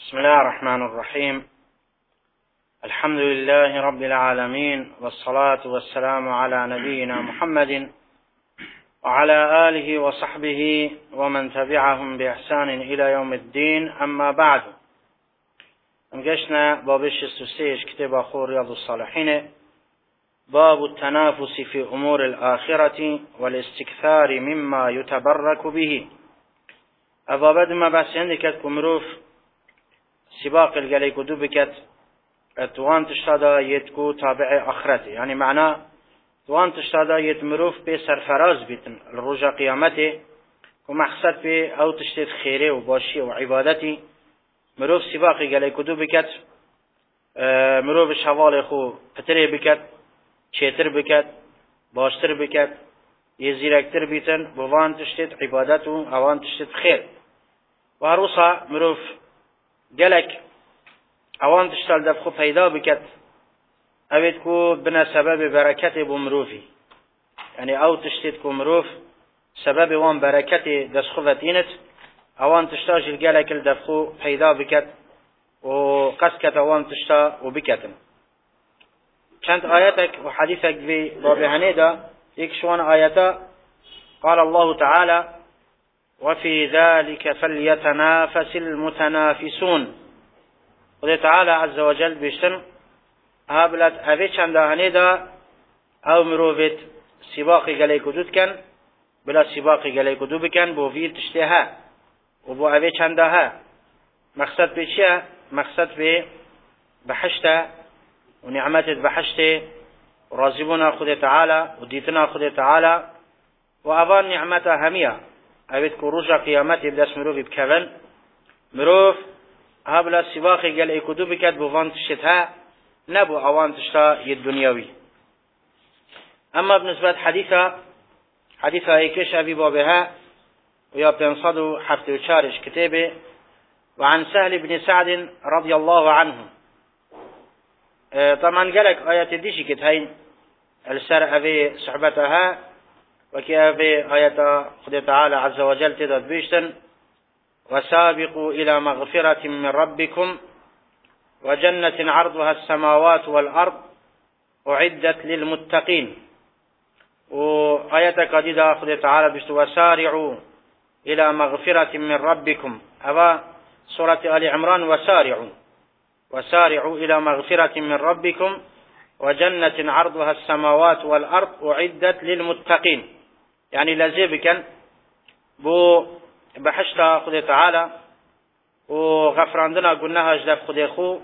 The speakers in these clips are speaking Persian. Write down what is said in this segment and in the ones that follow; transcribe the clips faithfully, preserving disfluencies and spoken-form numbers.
بسم الله الرحمن الرحيم. الحمد لله رب العالمين، والصلاة والسلام على نبينا محمد وعلى آله وصحبه ومن تبعهم بإحسان إلى يوم الدين. أما بعد، انقشنا بابش السوسيش كتاب أخور رياض الصالحين، باب التنافس في أمور الآخرة والاستكثار مما يتبرك به. أبابد ما بس عندك كمروف سباق الجليك ودو بكت توان تشتادا يتكو تابع آخرته، يعني معناه توان تشتادا يتمروف بي سرفراز بيتن الرجا قيامته ومحصد بي أو تشتد خيره وباشيه وعبادته. مروف سباق الجليك ودو بكت مروف الشوال خو فتره بكت شيتر بكت باشتر بكت يزيركتر بيتن بوان تشتد عبادته اوان تشتد خير. وهروسا مروف جلك اوان تشتال دفخو پیدا بكت اوید کو بنا سبب برکت بمروفی، يعني او تشتید کو مروف سبب وان برکت دسخوتینت اوان تشتاج الجلك الدفخو پیدا بكت وقسكت اوان تشتا وبكتن. كانت آياتك وحديثك ببابهنه دا يكشوان آياتا. قال الله تعالى: وفي ذلك فليتنافس المتنافسون. قال تعالى عز وجل بيشتن هابلت أبي چندهنه دا او مروفت سباقي گلي كدود كان بلا سباقي گلي كدود بكن بو فيل تشتها وبو أبي چندها. مقصد بيشيا مقصد بي بحشته ونعمت بحشته ورازبنا خد تعالى وديتنا خد تعالى وأبان نعمتها همية أبيت كروجا قيامته بدس مروف بكفن مروف هابلا سباقي قال ايكودو بكت بوفان تشتها نبو اوان تشتا الدنيوي. اما بالنسبة حديثة حديثة ايكش ابي بابها ويا بينصدو حفتي وشارش كتابه. وعن سهل بن سعد رضي الله عنه. اه طبعا قالك آيات ديشي كتهين السر ابي صحبتها وكي ابي آيات خد تعالى عز وجل تدد بيشتن: وسابقوا إلى مغفرة من ربكم وجنة عرضها السماوات والأرض أعدت للمتقين. وآية قديدة أخذ تعالى بشت: وسارعوا إلى مغفرة من ربكم. أبا سورة آل عمران: وسارعوا وسارعوا إلى مغفرة من ربكم وجنة عرضها السماوات والأرض أعدت للمتقين. يعني لازبكا بو بحشتا خد تعالى وغفراندنا قلناها جدف خد خو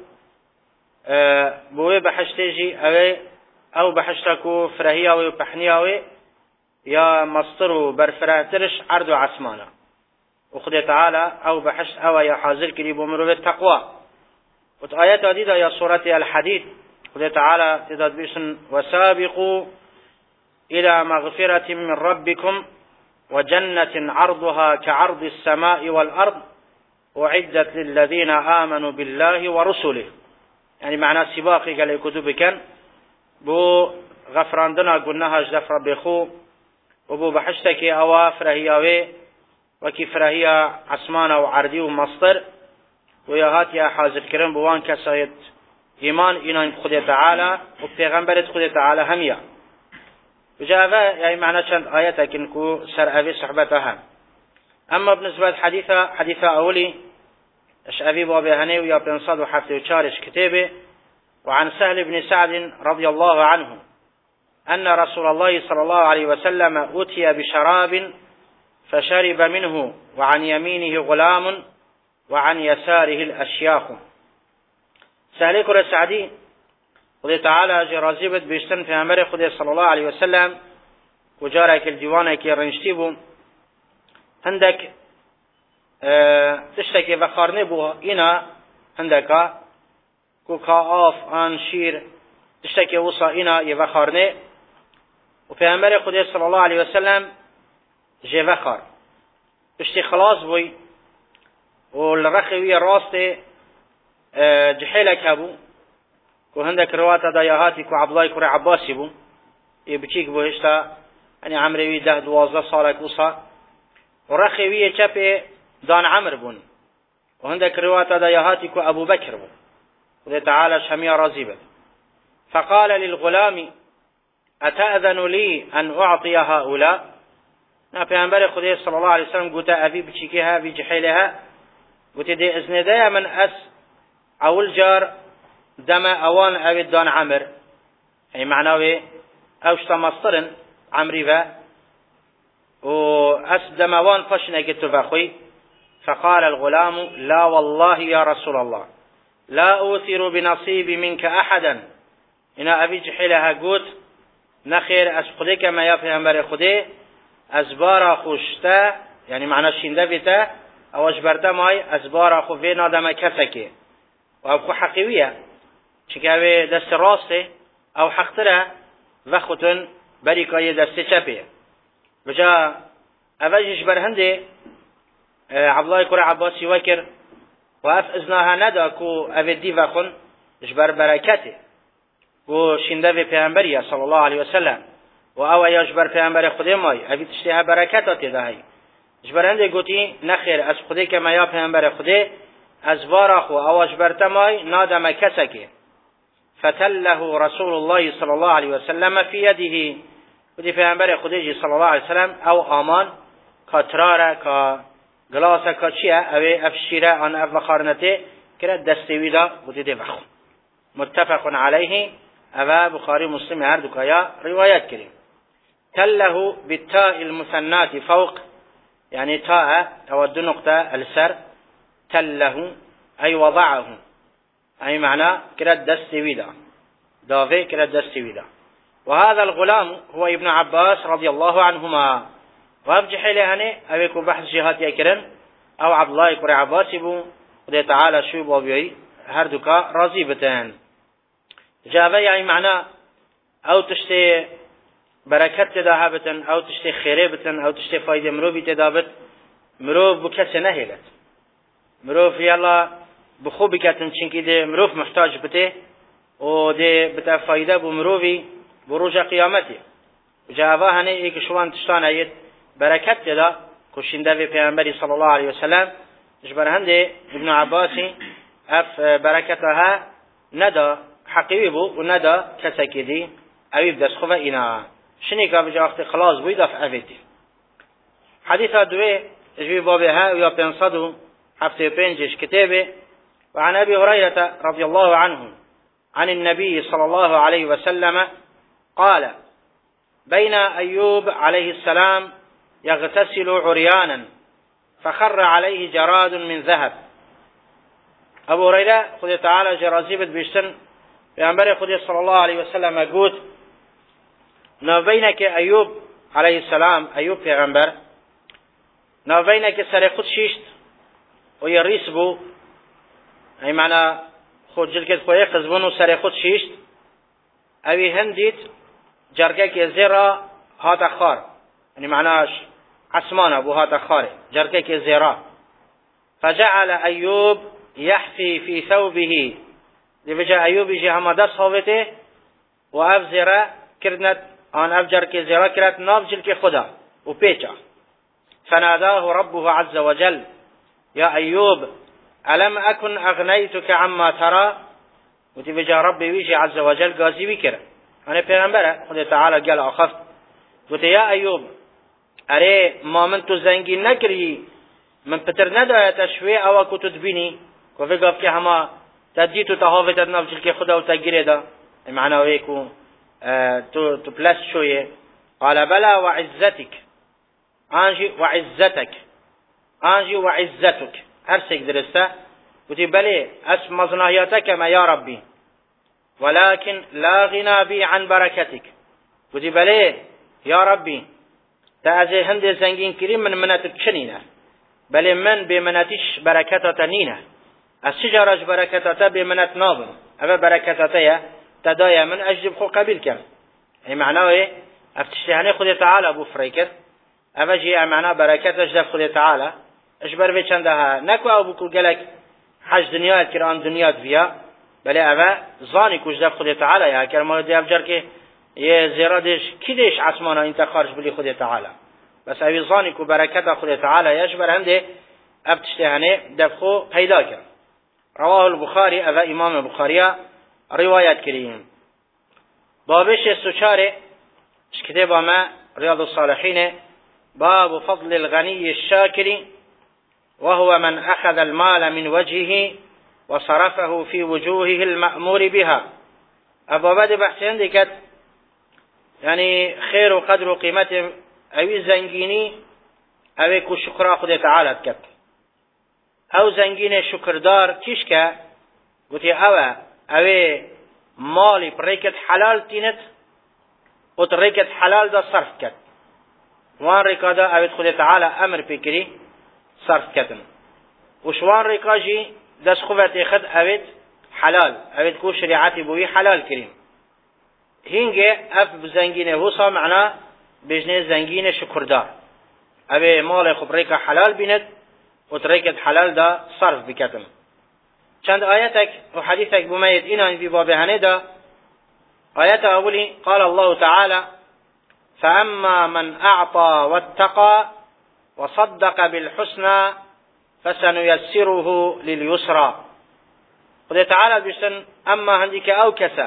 أه بوي بحشتيجي اوي او بحشتكو فرهياوي وبحنياوي يا مصطر برفراترش عرض عسمانا وخد تعالى او بحشت او يا حاضر كريب ومرو بالتقوى. وآيات عديدة يا سورة الحديد خد تعالى تداد بيسن: وسابقوا إلى مغفرة من ربكم وجنة عرضها كعرض السماء والأرض أعدت للذين آمنوا بالله ورسله. يعني معنى سباقي قال يكتب كان بو غفراندنا قلناها جدف ربي خو وبو بحشتك أوا فرهياوي وكي فرهيا عسمانا وعردي ومصطر ويهات يا حاضر كرم بوان كسايت إيمان إنان خد تعالى وبيغمبرت خد تعالى هميا. وجاء يعني معنى شند آياتك إنكو سر أبي صحبتها. أما بالنسبة حديثة حديثة أولي اش أبي بابي هني ويا بنصاد وحفتي وشارش كتابه. وعن سهل بن سعد رضي الله عنه أن رسول الله صلى الله عليه وسلم أتي بشراب فشرب منه وعن يمينه غلام وعن يساره الأشياخ. سهل كر السعدي خدي تعالى جرازيبت بيشتن في أمر خدي صلى الله عليه وسلم وجارك الديوانك يرنشتيبو عندك اه تشتكي بخارني بوها إنا عندك كوكا آف آن شير تشتكي وصا إنا يبخارني. وفي أمر خدي صلى الله عليه وسلم جي بخار اشتي خلاص بوي والرخوية راستي اه جحيلك هبو وهندك رواتا دايهاتي كو عبدالله كوري عباسي بو يبكيك بو هشتا يعني عمروي ده دوازده صالك وصا ورخوية چپي دان عمر بون وهندك رواية دايهاتك أبو بكر خدي تعالى شمية راضي. فقال للغلام أتأذن لي أن أعطي هؤلاء؟ نا پیامبر خدا صلی الله علیه و سلم گوته أبي بچیکها بی جحیلها گوته دی اذن دایا من أس أول جار دم أوان أبي دان عمر أي معناه أوش تمصرن عمري ذا وأس دم أوان فشنا قلت فأخوي. فقال الغلام لا والله يا رسول الله لا أوثر بنصيبي منك أحدا. إن أبي جحيلها قوت نخير أس خديك ما يفهم أمر خدي أزبار خوشتا يعني معنى شنده بتا أو أجبرتا ماي أزبار خو في نادم كسكي وأبخو حقيوية شكاوي دست راسته أو حقتره وخوتن بريكاية دست چپه بجا أفجش برهنده عبد الله كرة عباسي وكر وأف إذنها ندا كو أفدي وخن جبر بركته و شنده في پیامبریه صلی الله علیه و سلم و او یجبر پیامبر خدا مای ابي تشتها برکات دهی جبرنده گوتی نخیر از خدا که ما یا پیامبر خدا از بار خو او جبرت مای نادم کسکی فتله رسول الله صلی الله علیه و سلم في يده ودی پیامبر خدا جی صلی الله علیه و سلم او امان کاتراره کا گلاس کا چیه او افشیره آن اف خارنته کرد دستوی دا ودی دی وخ متفق علیه أبا بخاري مسلم هر دكايا روايات كريم. تله بالتاء المثنات فوق يعني تاء تود نقطة السر تله أي وضعه أي معنى كرد دست ويدا دافي كرد دست ويدا. وهذا الغلام هو ابن عباس رضي الله عنهما وابجح لهني أبيكو بحث جهات يكرن أو عبد الله يكون عباس بو ودي تعالى شو بابيعي هر دكا راضي بتان جابه يعني معناه او تشتي بركت تداها بتن او تشتي خيره بتن او تشتي فايده مروبي تدابت مروف بكسه نهلت مروف يلا بخوبي كاتن چنكي دي مروف محتاج بته و دي بتا فايده بمروفي بروج قيامته جابه هني ايك شوان تشتان ايت بركت تدا كشنده في پیغمبر صلى الله عليه وسلم جبر هنده ابن عباسي اف بركتها ندا حقيقي بو وندا كسكيدي أبيب دس خوفا إنا شنيكا بجا وقت خلاص بو يدف أفيدي حديثة دوي اجبي بابها ويا بينصدو حفتي بينجش كتابه. وعن أبي هريرة رضي الله عنه عن النبي صلى الله عليه وسلم قال بين أيوب عليه السلام يغتسل عريانا فخر عليه جراد من ذهب. أبو هريرة خذ تعالى جرازيبت بيشتن پیامبر خدا صلی الله علیه و سلم گفت نوبینه که ایوب علیه السلام ایوب پیغمبر نوبینه که سر خود شیشت و یه ریس بو ای معنی خود جلکت خویه قزبون و سر خود شیشت اوی هندید جرگه که زیرا هات خار یعنی معناش عسمانه بو هات خاره جرگه که زیرا فجعل ایوب يحفي في ثوبه لبجا أيوب يجي هما دست خوفته و اف زيرا كردنت آن افجر كي زيرا كرت نافجل كي خدا و بيچا فناداه ربه عز وجل يا أيوب ألم أكن أغنيتك عما ترى وتبجا ربي ويجي عز وجل قازي بكر أنا پیغمبره خدا تعالى قال أخفت قلت يا أيوب أري ما من تو زنگي نكري من پتر ندايا تشوي أو كتو تبيني وفي قف كي هما تديت تهاوت نفجل كي خدا وتجري ده معناه ويكو اه تو تو بلاس شويه. قال بلى وعزتك انجي وعزتك انجي وعزتك هرسك درسته وتي بلي اسم مزناياتك ما يا ربي ولكن لا غنى بي عن بركتك وتي بلي يا ربي تازي هند زنگين كريم من مناتك شنينه بل من بمناتش بركتها نينه الشجرة بركتها بمنات ناظم أما بركتها تدايا من أجلب خو قبيل كم أي معناه إيه أفتشتهاني خذ تعالى أبو فريكت أما جي معناه بركتها أجلب خذ تعالى أجبر في چندها نكو أبو كل قالك حج دنيا الكرام دنيا فيها بل أما ظاني كوجلب خذ تعالى يا كرم دي أفجر كي يزيرادش كديش عثمانا انت خارج بلي خذ تعالى بس أبي ظاني كو بركتها خذ تعالى يجبر عنده ابتشتهنه دبخو پیدا کرد. رواه البخاری، او امام بخاری روایت کریم. بابش سوچاره کتاب ما رياض الصالحين باب فضل الغني الشاكر وهو من أخذ المال من وجهه وصرفه في وجوهه المأمور بها. أبو بد بحثين ديكت يعني خير وقدر وقيمته أو زنجيني أو كو شكرا خد تعالى كت أو زنجيني شكردار كيشكا قلت أو أو مالي بريكت حلال تينت وتريكت حلال دا صرف كت وان ريكا دا أو خد تعالى أمر بكري صرف كتن وشوان ريكا جي دس خوفت خد أو حلال أو كو شريعتي بوي حلال كريم هنگه اف زنگینه حوصا معنا بجنه زنگینه شکردار اوه مال خوب ریکا حلال بیند و تریکت حلال دا صرف بکتن. چند آیتک و حدیثک بمید اینان بی بابهنه دا. آیت اولی قال الله تعالى فأما من أعطى واتقى وصدق بالحسنى فسنيسره لليسرى. قد تعالى بيشتن أما هنديك أو كسا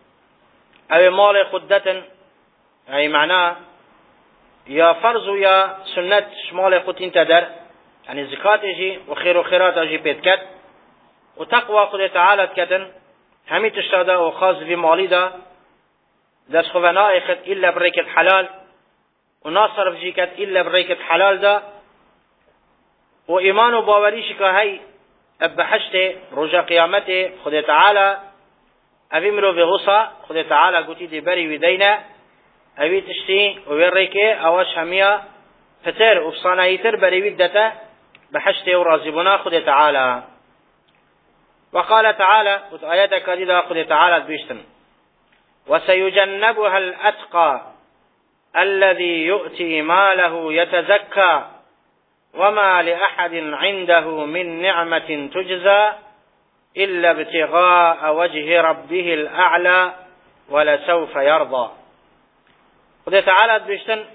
او مال خودتن يعني معناه يا فرض يا سنت مال خود انت در يعني زكاة جي وخير وخيرات جي بيتكت وتقوى خود تعالى كتن همي تشتادا وخاص في مالي دا دس خوفنا اخد إلا بريكة حلال وناصرف جي كت إلا بريكة حلال دا وإيمان وباوريش كهي أبحشته رجا قيامته خود تعالى اوی مرو به غصه خود تعالی گوتی دی بری ویدینا اوی تشتی و ریکه اواش همیا فتر و صنایتر بری ویدتا بحشت و راضیبنا خود تعالی. وقال تعالى آيات كذا خود تعالى بيشتن وسيجنبها الأتقى الذي يؤتي ماله يتزكى وما لأحد عنده من نعمة تجزى إلا ابتغاء وجه ربه الأعلى ولسوف يرضى. خدا تعالى بيشتن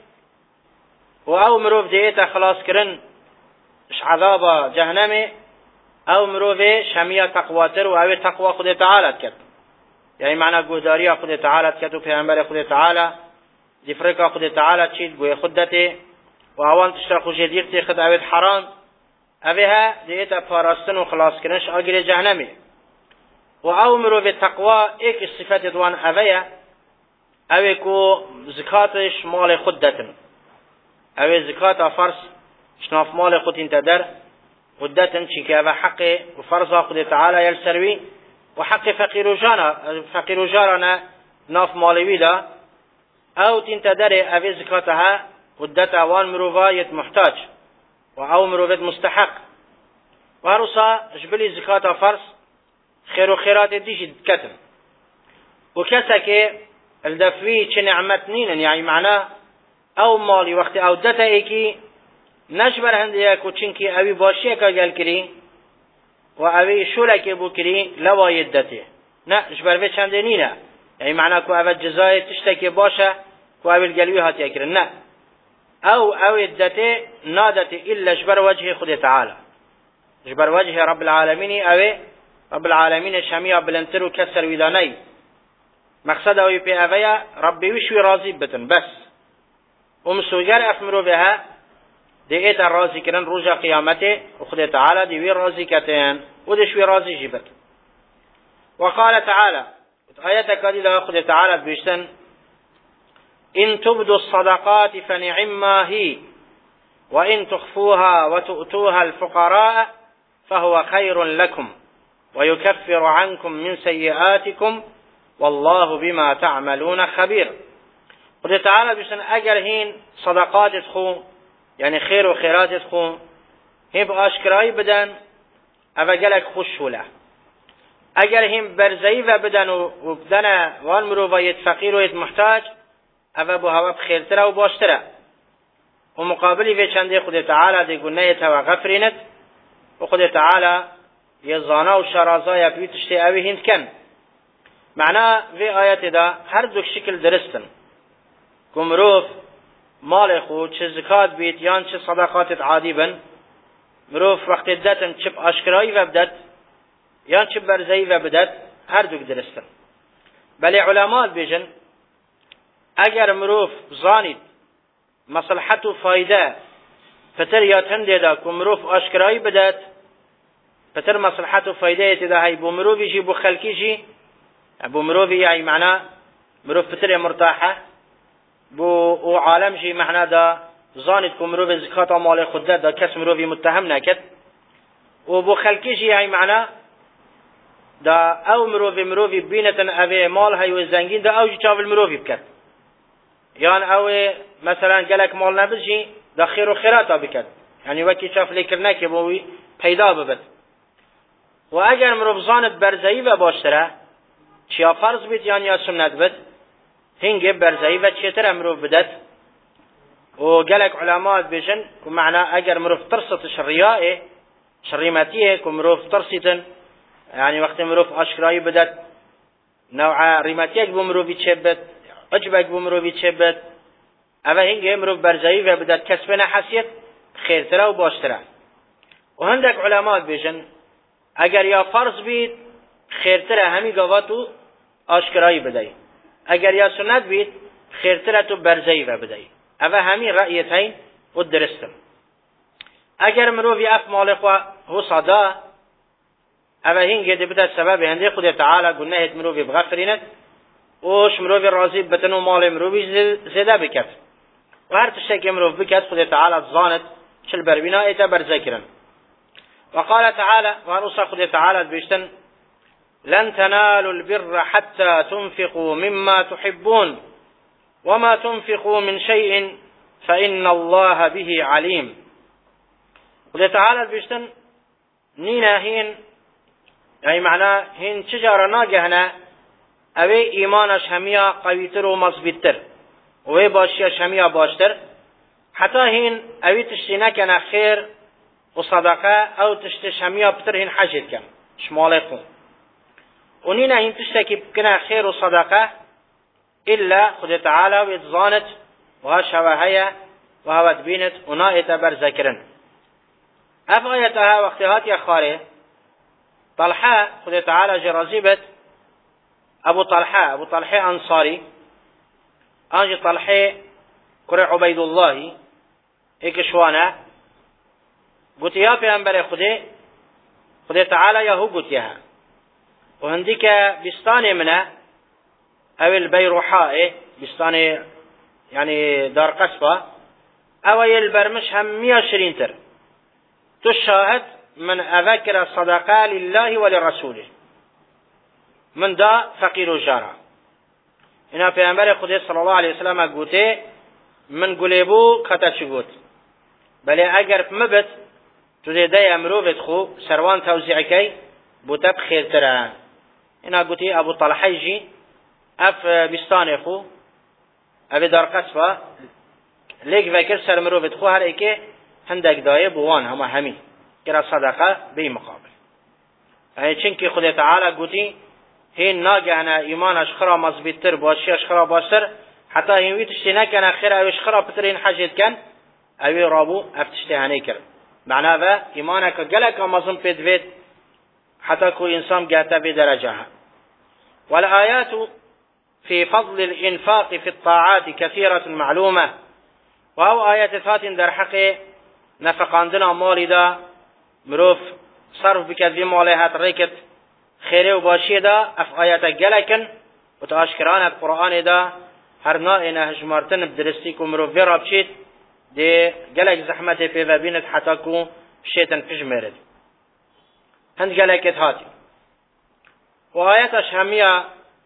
وأو مروف ديتا خلاص كرن مش عذاب جهنم أو مروف شمية تقواتر وأو تقوى خدا تعالى كت يعني معنى قدارية خدا تعالى كت وبيغمبر خدا تعالى دفرقة خدا تعالى تشيد بوي خدته وأوان تشترق جديد خد أويد حرام اوها دیتا پاراستن و خلاص کردنش آگیر جهنمی و او مرو به تقوا ایک صفت دوان اویا اوی کو زکاتش مال خود دتن اوی زکات فرض شناف مال خود انت در ودتن چی که اوه حق و فرضا خود تعالی یلسروی و حق فقیر و جانا فقیر و جارنا ناف مالوی دا او تنت در اوی زکاتها ودت اوان مروفایت محتاج و او مروفت مستحق و هروسا جبلی زکات فرض خیر و خیرات دیش کتن و کسا که الدفوی چه نعمت نینن یعنی معنا او مالی وقت او دتا ایکی نجبر هنده یکو چنکی اوی باشی که گل کری و اوی شولک بو کری لواید دته نه جبر به چنده نینه یعنی معنا که او جزای تشتکی باشه که اوی الگلوی هاتی کرن نه او او الدته نادت الا جبر وجه خود تعالى جبر وجه رب العالمين او رب العالمين شميع بلنتر و كسر ويداني مقصد او بي اويا ربي وشوي راضي بتن بس ومسوجر افمرو بها ديت الراضي كرن رجا قيامته وخد تعالى دي وي راضي كتن ودشوي راضي جبت. وقال تعالى آيات كذا خد تعالى بيشتن إن تبدوا الصدقات فنعما هي وإن تخفوها وتؤتوها الفقراء فهو خير لكم ويكفر عنكم من سيئاتكم والله بما تعملون خبير. قد تعالى بيشتن اگر هين صدقات تخو يعني خير وخيرات تخو هين باشكراي بدن او قالك خوشوله اگر هين برزي و بدن و بدن وان مروفا فقير و محتاج او بو هوا بخيرتره و باشتره و مقابلی في چنده خود تعالى دي گناه و غفرينت و خود تعالى يزانا و شرازايا بيتشتي اوي هند كن معناه في آيات دا هر دو شكل درستن كمروف مال خود چه زكاة بيت يان چه صدقات عادي بن مروف وقت دتن چپ آشکرایی و بدت یا چپ برزایی و بدت هر دوک درستن. بله علماء بیجن اگر مروف زانید مصلحت و فایده پتر یا تنده دا که مروف آشکرایی بدت پتر مصلحت و فایده اتدا هی بو مروفی جی بو خلکی جی بو مروفی یعنی معنا مروف پتر مرتاحه بو او عالم جی معنا دا زانید که مروف زکات مال خود دا کس مروفی متهم نکد و بو خلکی جی یعنی معنا دا او مروفی مروفی بینتن اوه مال هیو زنگین دا او جی چاول مروفی بکد یان او مثلا گلک مال نبجی دا خیر و خیراتا بکد یعنی وکی چاف لیکر نکی بوی پیدا ببد. و اگر مروف زاند برزایی و باشتره چیا فرض بید یان یا سنت بد هنگه برزایی و چیتر مروف بدد. و گلک علماء بیشن که معنا اگر مروف ترسطش ریائه شریمتیه که مروف ترسطن یعنی وقتی مروف آشکرایی بدد نوع ریمتیک بو مروفی چه بد عجبک بو مروفی چه بد اوه هنگه مروف برزایی و بدد کسب نحسیت خیرتره و باشتره. و هندک علماء بیشن اگر یا فرض بید خیرتره همی گواتو آشکرایی بدهی اگر یا سنت بید خیرتره تو برزایی و بدهی اوه همین رأیت هین و درستم. اگر مروفی اف مال خواه هو صدا اوه هنگه ده بده سبب هنده خود تعالی گناهت مروفی بغفرینت وش مروفی راضی بتنو مال مروفی زده بکت و هر تشتک مروف بکت خود تعالی زانت چل بربینا ایتا برزکرن. وقال تعالى ورسى خذ تعالى بيشتن لن تنالوا البر حتى تنفقوا مما تحبون وما تنفقوا من شيء فإن الله به عليم. خذ تعالى بيشتن نينا هين يعني معناه هين شجرة ناجهنا اوه ایمانش همیا قویتر و مضبوطتر و باشیش همیا باشتر حتی هین اوی تشتی نکنه خیر و صدقه او تشتش همیا بتر هین حجت کن شماله خون و نینه هین تشتکی بکنه خیر و صدقه الا خود تعالی و اتزانت و ها شوهیه و ها ودبینت و نایت بر ذکرن. اف آیتها وقتهات یا خاره طلحه خود تعالی جرازیبت ابو طلحه ابو طلحه انصاری آنجی طلحه کره عبید الله ایکشوانه گوتی یا پیغمبر خوده خود تعالی یا هو گوتیه و هندی که بستان منه او البیروحاء بستان یعنی دار قصبه او البرمش هم میا شرین تر تو شاهد من اذکر صدقه لله ولرسوله من دا فقیر و جارا اینا پیغمبر خدا صلی الله علیه وسلم گوته من گلیبو کتا چی گوت بله اگر مبت تو دیده امرو بد خو سروان توزیع کی بوتب خیرتره. اینا گوتی ابو طلحه جی اف بستان خو ابی دار قصبه لیک وکر سر مرو بد خو هر ایکه هندک دایه بوان همه همی کرا صدقه بی مقابل. یعنی چنکی خدا تعالی گوتی هین ناگهنه ایمانش خرا مضبوطتر باشیش خرا باشتر حتی هین وی تشتی نکنه خیر اویش خرا پتر هین حجت کن اوی رابو افتشتی هنه کرد معنی و ایمانه که گلک مظلوم پید وید حتی که انسان گهته بی درجه ها. والآیات في فضل الانفاق في الطاعات كثيرة معلومة و او آیات فاتن در حق نفقاندنا مالی دا مروف صرف بکد بی مالی هات ریکت خیره و باشی دا اف آیات گلکن و تا اشکرانت قرآن دا هر نائن هجمارتن بدرستی که مروف ویرا بشید دی گلک زحمت پیوه بینت حتی که شیطن پیش میرد هند گلکت هاتی و آیاتش همیا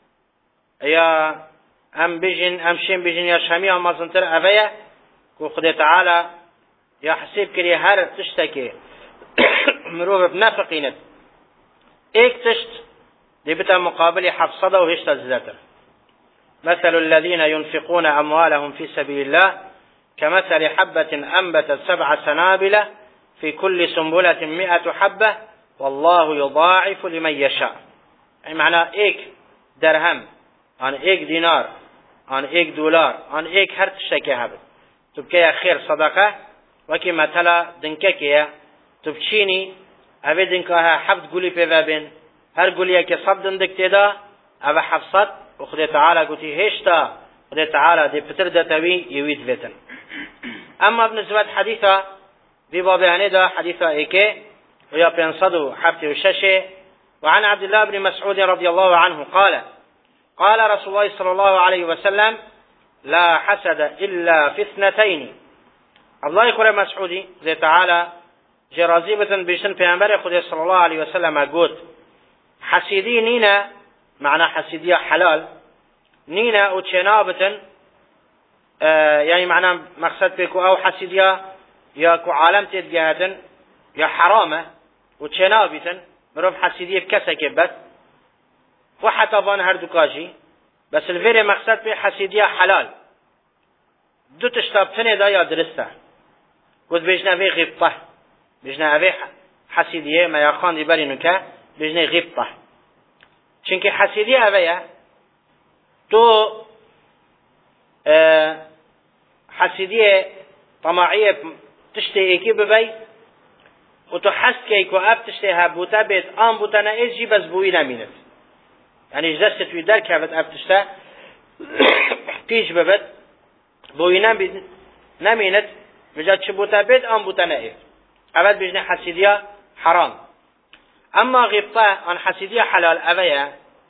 یا ام بیجن ام شین بیجن یا همیا مازنتر اوه که خدا تعالی یا حسیب کری هر تشتکی مروف بنفقینت ایک تشت دي بتا مقابل حفصده وهشت الزتر. مثل الذين ينفقون أموالهم في سبيل الله كمثل حبة أنبتت سبع سنابل في كل سنبلة مئة حبة والله يضاعف لمن يشاء. يعني معنى ايك درهم عن ايك دينار عن ايك دولار عن ايك هر تشتكي هبت تبكي خير صدقة وكي مثلا دنككية تو بچینی اوه دنکه ها حفظ گولی پیوه بین هر گولیه که صد دندک تیدا اوه حفظت و خدا تعالی گوتی هشتا خدا تعالی دی پتر دتوی یوید ویتن. اما بنسبت حدیثا في باب هندا حديث ايكي ويا بينصدوا حبت وششه. وعن عبد الله بن مسعود رضي الله عنه قال قال رسول الله صلى الله عليه وسلم لا حسد إلا في اثنتين. الله يقول مسعودي ذي تعالى جرازيبة بيشن پیامبر خدا صلى الله عليه وسلم قلت حسيدي نينا معنى حسيدية حلال نينا وچنابة آه يعني معنى مقصد بيكو او حسيدية یا کو عالم تید گهدن یا حرامه و چنابیتن مروف حسیدیه بکسه که بس و حتی بان هر دکاجی بس الویر مقصد به حسیدیه حلال دو تشتابتنه دا یا درسته گود بجنه وی غیبطه بجنه وی حسیدیه ما یا خاندی برینو که بجنه غیبطه چونکه حسیدیه اویه تو حسیدیه طماعیه تشتی ایکی ببی و تو حس که ایکو اب تشتی هبوتا بید آن بوتا نه ایجی بس بوی نمیند یعنی جدست توی در که اب تشتا پیش ببید بوی نمیند مجد چه بوتا بید آن بوتا نه اید اول بجنه حسیدیه حرام. اما غیبطه آن حسیدیه حلال اویه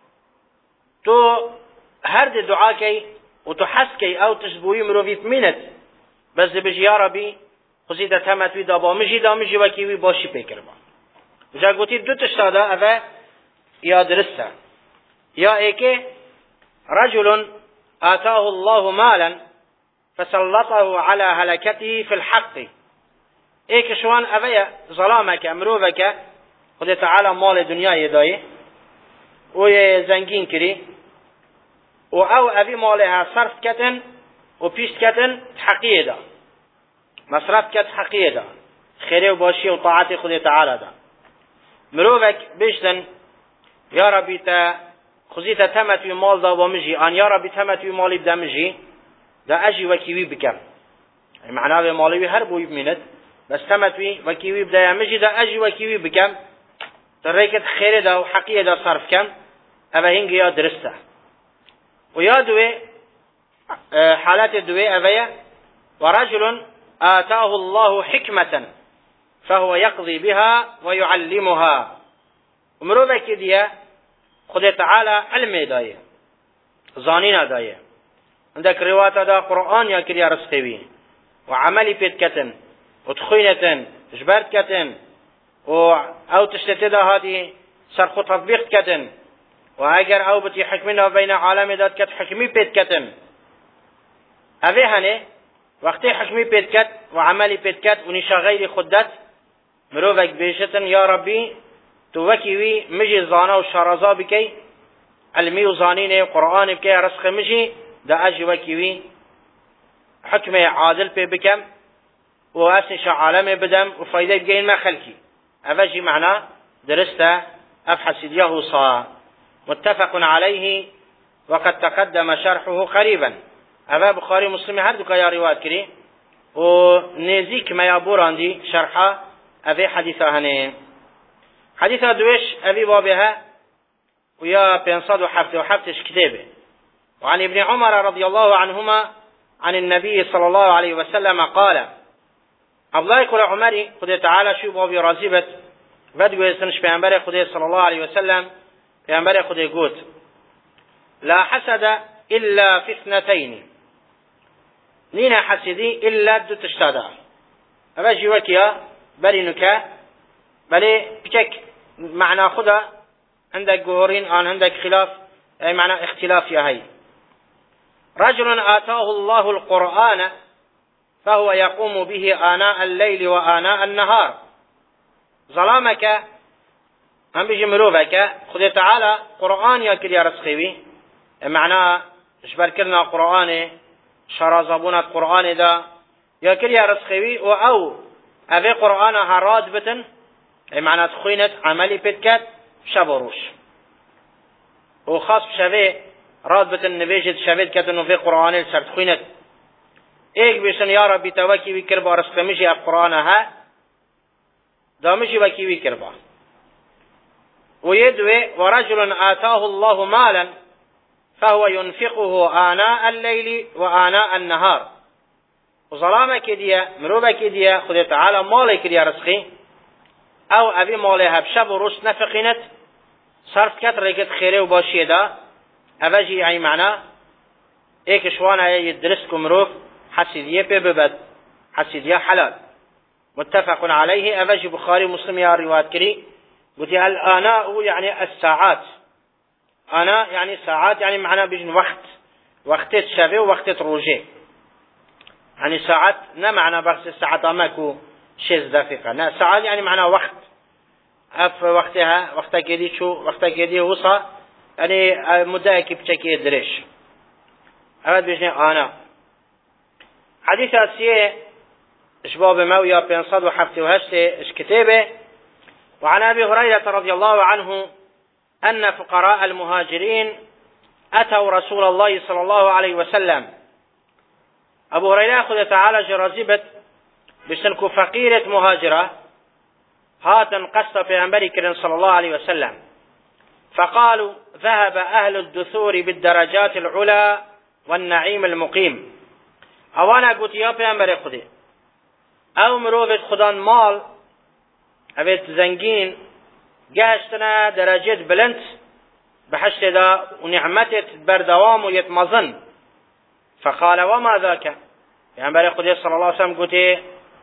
تو هر دی دعا کی و تو حس کی او تشبوی مروفیت مینت بس بجی یا ربی خزیده تمتوی دابا مجی دا مجی وکیوی باشی پیکر با جا گوتی دو تشتادا اوه یا درسته یا ایکه رجل آتاه الله مالا فسلطه على هلكته في الحق ایک شوان اوه ظلامک امروفک خدا تعالی مال دنیای دایه و زنگین کری و او اوی مالها صرف کتن و پیشت کتن حقیه دا مصرف کت حقیه دا خیره و باشی و طاعت خدا تعالی دا مروفک بشتن یا ربی تا خزیتا تمتوی مال دا و مجی آن یا ربی تمتوی مالی دا مجی دا اجی وکیوی بکم معنی به مالیوی هر بوی بمیند بس تمتوی وکیوی بدا مجی دا اجی وکیوی بکم در ریکت خیره دا و حقیه دا صرف کم اوه هنگی یا درسته و یا دوی حالات دوی اوه ورجل آتاه الله حكمة فهو يقضي بها ويعلمها ومروفك ديه خدا تعالى علم دايه ظانين دايه عندك روایت دا قرآن یا کریا رسخوی و عملی پید کتن و تخوینتن جبرت کتن و او تشتت دا هاتی سرخ و تطبیق کتن و اگر او بتی حکمنا بین عالم داد کت حکمی پید کتن اوه هنه وقتی حکمی پید کت و عملی پید کت و نشا غیر خودت مروفک بیشتن یا ربی تو وکیوی مجی زانا و شارزا بکی علمی و زانین قرآن بکی رسخ مجی دا اجی وکیوی حکم عادل پی بکم و اسنش عالم بدم و فایده بگین ما خلکی اوجی معنا درسته افحسید یهوصا متفق عليه وقد تقدم شرحه قريبا. أبا بخاري مسلم هر دو كيا روایت کری و نزیک ما یابوراندی شرحه أبي حديثه هنه حديثه دوش أبي بابها ويا بينصد وحفت وحفتش كتابه. وعن ابن عمر رضي الله عنهما عن النبي صلى الله عليه وسلم قال الله يقول عمري خدي تعالى شو بابي رازبت بدو يسنش بينبري خدي صلى الله عليه وسلم بينبري خدي قوت لا حسد إلا في اثنتين نينا حسدي إلا دو تشتادا أباجي وكيا بري نكا بلي بكك معنى خدا عندك جوهرين آن عندك خلاف أي معنى اختلاف يا هاي. رجل آتاه الله القرآن فهو يقوم به آناء الليل وآناء النهار ظلامك هم بيجي مروفك خدي تعالى قرآن يا كل يا رسخيوي معناه اشبر كلنا قرآن شرازبونة قرآن دا يا كل يا رسخيوي او أبي قرآن هراد بتن معناه تخوينت عملي بتكت شبروش وخاص بشبه راد بتن نبيجت شبه كتنو في قرآن السرد خوينت ايك بيشن يا ربي توكي بكر بارسك مجي القرآن ها دامجي وكيوي كربا ويدوي ورجل آتاه الله مالا فهو ينفقه آناء الليل وآناء النهار وظلامة كدية مروبة كدية خذ تعالى مالي كدية رزقي او ابي مالي هبشب وروس نفقينت صرف كت ريكت خيري وباشيه دا اوجي يعني معنى ايك شوانا يدرسكم مروف حسيدية بببد حسيدية حلال متفق عليه اوجي بخاري ومسلم يا روايات كري قلت الآناء يعني الساعات آناء يعني ساعات يعني معنى بجن وقت وقت شبه ووقت روجه يعني ساعات نا معنى بس الساعات ماكو شيز دقيقة نا ساعات يعني معنى وقت اف وقتها وقتها كدي شو وقتها كدي وصا يعني مدة كي بتشكي دريش هذا بجن آناء حديث أسيه شباب مويا بينصد وحفتي وهشتي اش كتابه وعن أبي هريرة رضي الله عنه أن فقراء المهاجرين أتوا رسول الله صلى الله عليه وسلم أبو هريرة أخذ تعالى جرازبت بسنكو فقيرة مهاجرة هاتن قصة في أمريكا صلى الله عليه وسلم فقالوا ذهب أهل الدثور بالدرجات العلى والنعيم المقيم أولا قلت يا في أمريكا أو مروفة خدان مال أبيت زنجين جاشتنا درجات بلنت بحشت دا ونعمتت بردوام ويتمظن فقال وما ذاك يعني بري قدس صلى الله عليه وسلم قلت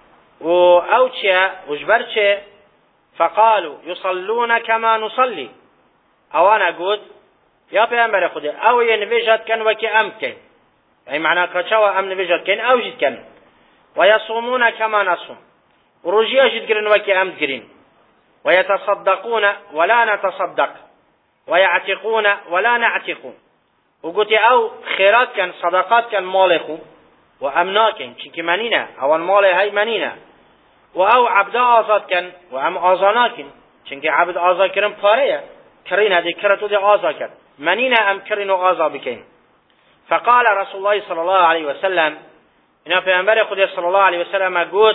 وأوتشا وجبرتشا فقالوا يصلون كما نصلي أو أنا قلت يا بيان قدس أو ينفجت كان وكي أمكن يعني معنى كتشوى أم نفجت كان أو جد كان ويصومون كما نصوم ورجيا جد كرين وكي أم كرين ويتصدقون ولا نتصدق ويعتقون ولا نعتق وقلت أو خيرات كان صدقات كان مالكو وأمناكن شنك منينة أو المال هاي منينة وأو عبد آزاد كان وأم آزاناكن شنك عبد آزاد كرم بارية كرين هذه كرتو دي آزاد كان منينة أم كرين آزاد بكين فقال رسول الله صلى الله عليه وسلم إن في أنبار قدر صلى الله عليه وسلم قلت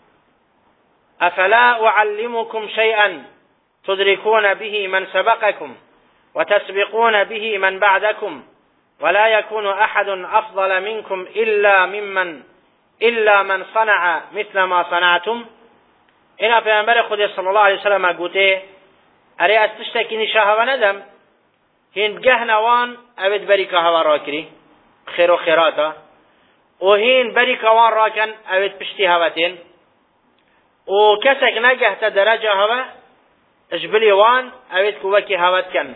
أفلا أعلمكم شيئا تدركون به من سبقكم وتسبقون به من بعدكم ولا يكون أحد أفضل منكم إلا ممن إلا من صنع مثل ما صنعتم إن في أنبار قدر صلى الله عليه وسلم قلت أري أستشتكي نشاها وندم هين جهنوان أبد بريكا هوا راكري خير وخيراتا وهين بريكا وان راكن أبد بشتي هواتين وكسك نجحت درجة هوا اجبلي وان أبد كوكي هوات كان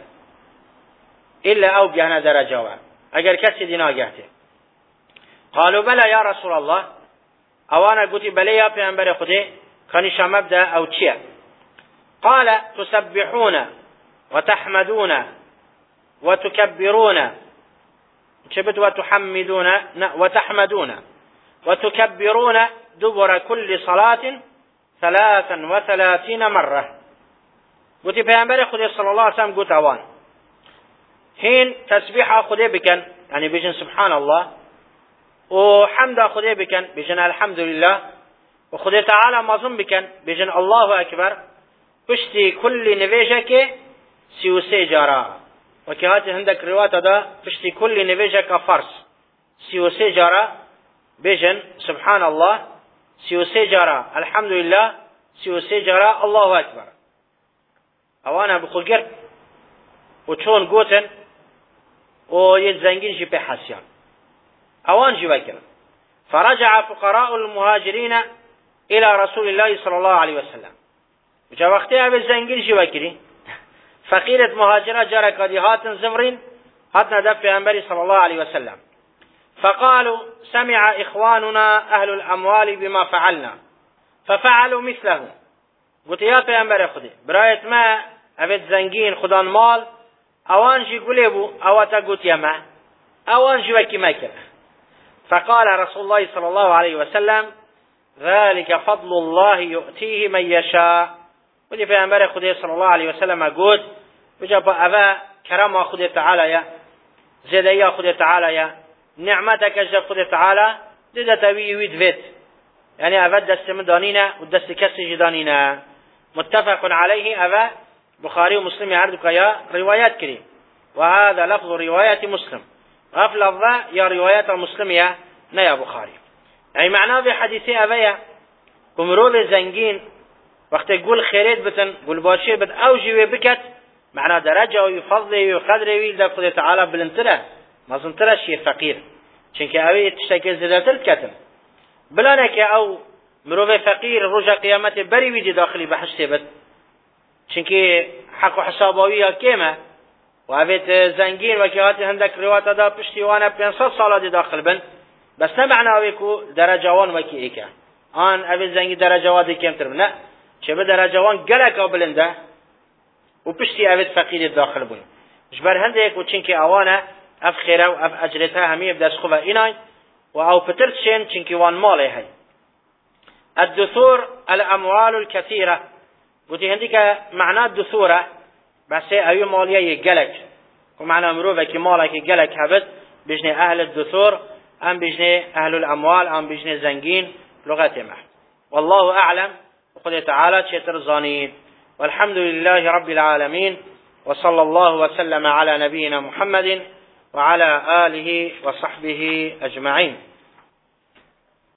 إلا أو بيانا درجة وان أجر كسي دي ناجحته قالوا بلى يا رسول الله أوانا قلت بلى يا بيانبري خدي كانش مبدأ أو تشيء قال تسبحون وتحمدون وتكبرون شبت وتحمدون وتحمدون وتكبرون دبر كل صلاة ثلاثا وثلاثين مرة قلت بيانبري خدي صلى الله عليه وسلم قلت أوان حين تسبيح خدي بكن يعني بيجن سبحان الله وحمد خدي بكن بيجن الحمد لله وخدي تعالى مظلم بكن بيجن الله أكبر بشتي كل نبيجك سيوسي جارا وكهات عندك رواية دا بشتي كل نبيجك فرس سيوسي جارا بيجن سبحان الله سيوسي جارا الحمد لله سيوسي جارا الله أكبر أوانا بخل قرب وچون قوتن ويتزنجين جي بحسيان أوان جي بكرا فرجع فقراء المهاجرين إلى رسول الله صلى الله عليه وسلم وجا وقتها بالزنجين جي بكري فقيرة مهاجرة جارة قديهات زمرين هاتنا دفع أنبري صلى الله عليه وسلم فقالوا سمع إخواننا أهل الأموال بما فعلنا ففعلوا مثله قلت يا بيانبري خدي براية ما أبد زنجين خدان مال أوان جي قلبو أواتا قلت يما أوان جي وكي ماكرا فقال رسول الله صلى الله عليه وسلم ذلك فضل الله يؤتيه من يشاء ودي في أنبار خدي صلى الله عليه وسلم قلت وجب أبا كرم خدي تعالى يا زديا خدي تعالى يا نعمتك جب خدي تعالى دي تبي ويد فيت يعني أبد دست من دانينا ودست كسي جدانينا متفق عليه أبا بخاري ومسلم يعرضك يا روايات كريم، وهذا لفظ رواية مسلم، غفل الضاء يا رواية مسلم يا نيا بخاري. أي معناه بحديثي أبايا كمرو زنجين وقت يقول خيرات بتن قول باشي بد أوجي بكت معناه درجة ويفضل وقدر ويل دفضل تعالى بالانتره ما زنتره شيء فقير چونك أبي تشتكي زدتر كتن بلانك أو مروه فقير رجع قيامته بري ويجي داخلي بحشته بد چونك حق حسابوية كيما وأبيت زنجين وكيهات هندك روات دا بشتي وانا بينصد صالة دي داخل بن بس نمعنا أبيكو درجوان وكي إيكا آن أبي زنجي درجوات دي كيم ترم لا شبه درجوان قلق أو بلنده وبشتي أبيت فقير داخل بون جبر هندك وچنك أوانا أف خيره وأف أجرتها همية بدأس خوبا إناي وأو فترتشين چنك وان مالي هاي الدثور الأموال الكثيرة وتي هندك معنى الدثورة بس أي مالية قلق ومعنى مروفة كي مالك قلق هبت بجني أهل الدثور أم بجني أهل الأموال أم بجني زنجين لغتهم. والله أعلم وقال تعالى شتر زانين. والحمد لله رب العالمين وصلى الله وسلم على نبينا محمد وعلى آله وصحبه أجمعين.